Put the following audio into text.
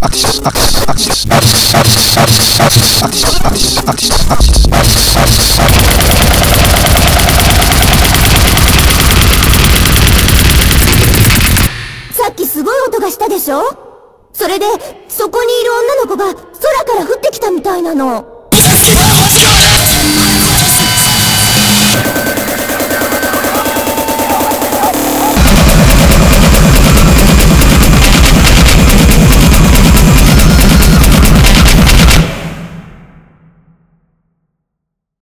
さっきすごい音がしたでしょ？それで、そこにいる女の子が空から降ってきたみたいなの。